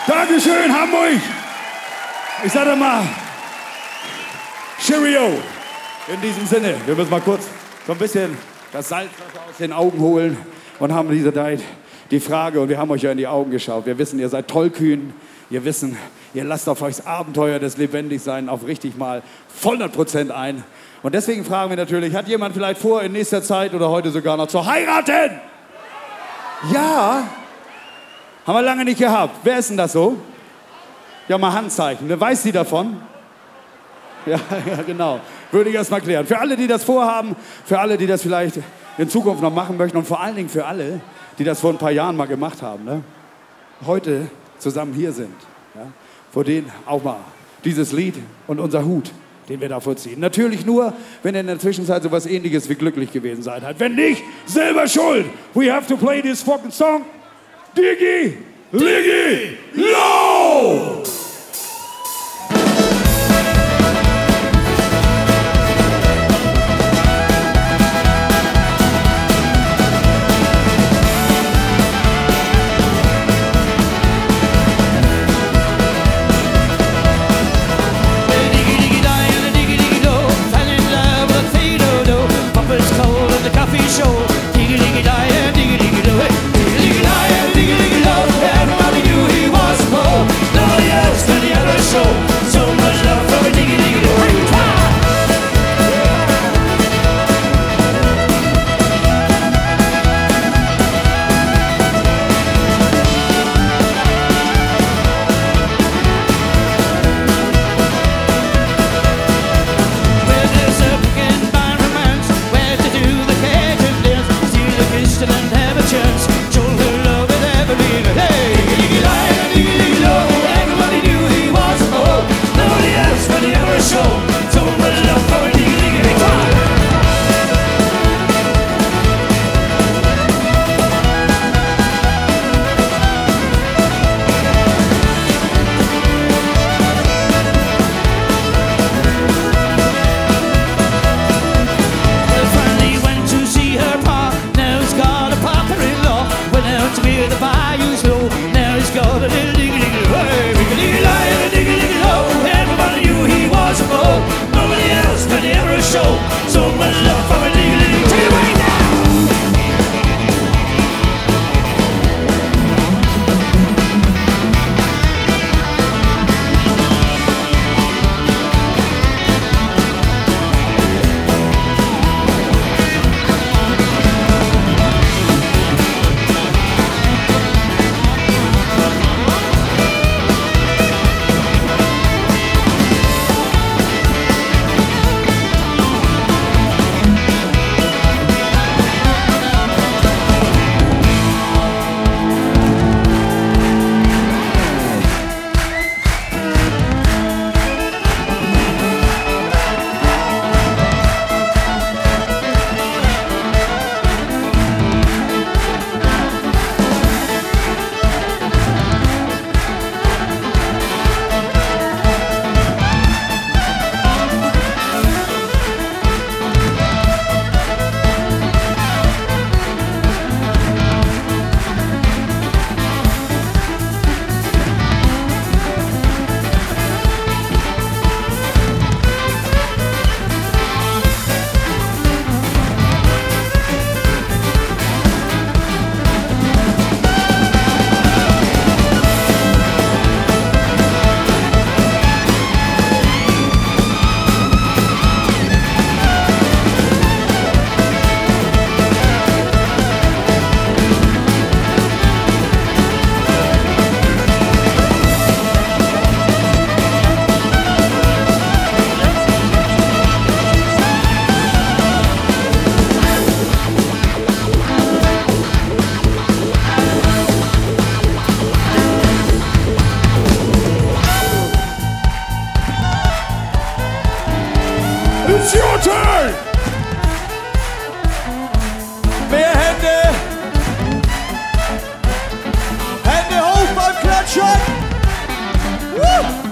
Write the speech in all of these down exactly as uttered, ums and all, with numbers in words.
Dankeschön, Hamburg! Ich sag doch mal, Cheerio! In diesem Sinne, wir müssen mal kurz so ein bisschen das Salzwasser aus den Augen holen und haben diese Zeit die Frage, und wir haben euch ja in die Augen geschaut. Wir wissen, ihr seid tollkühn, ihr wissen, ihr lasst auf euch das Abenteuer des Lebendigsein auf richtig mal hundert Prozent ein. Und deswegen fragen wir natürlich, hat jemand vielleicht vor, in nächster Zeit oder heute sogar noch zu heiraten? Ja? Haben wir lange nicht gehabt. Wer ist denn das so? Ja, mal Handzeichen. Wer weiß sie davon? Ja, ja, genau. Würde ich erst mal klären. Für alle, die das vorhaben, für alle, die das vielleicht in Zukunft noch machen möchten und vor allen Dingen für alle, die das vor ein paar Jahren mal gemacht haben, ne? Heute zusammen hier sind, ja? Vor denen auch mal dieses Lied und unser Hut, den wir da vorziehen. Natürlich nur, wenn ihr in der Zwischenzeit sowas Ähnliches wie glücklich gewesen seid. Wenn nicht, selber schuld. We have to play this fucking song. Diggi, Liggi, Low! It's your turn! Mehr Hände! Hände hoch beim Klatschen! Woo!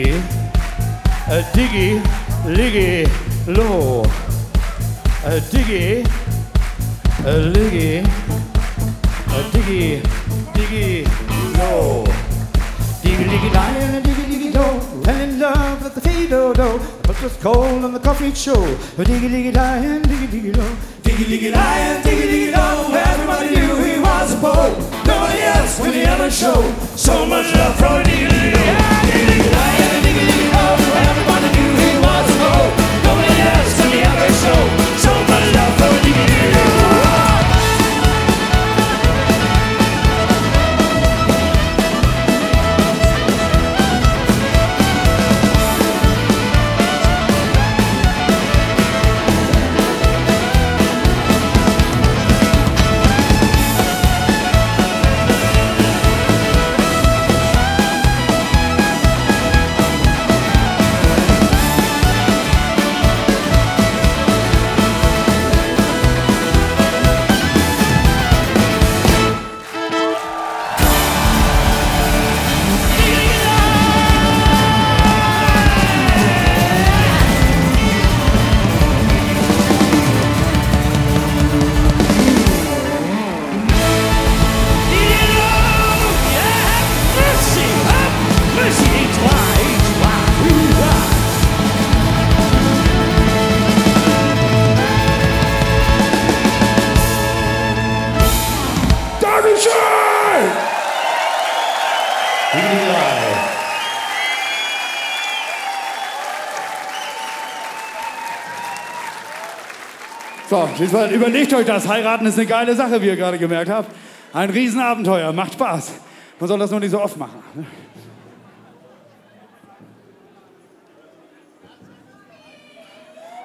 Diggy, a diggy, liggy, low. A diggy, a liggy, a diggy, diggy, low. Diggy, diggy, lie, and a diggy, diggy, do. Fell in love with the potato dough. But was cold on the coffee show. A diggy, diggy, lie, and diggy, diggy, low. Diggy, diggy, lie, and diggy, diggy, low. Everybody knew he was a beau. Nobody else would he ever show so much love for a diggy, diggy, low. Diggy, diggy, lie, and a diggy, diggy, low. Everybody knew he was a beau. Nobody else would he ever show so much love for a diggy, diggy, low. So, diesmal überlegt euch das. Heiraten ist eine geile Sache, wie ihr gerade gemerkt habt. Ein Riesenabenteuer, macht Spaß. Man soll das nur nicht so oft machen.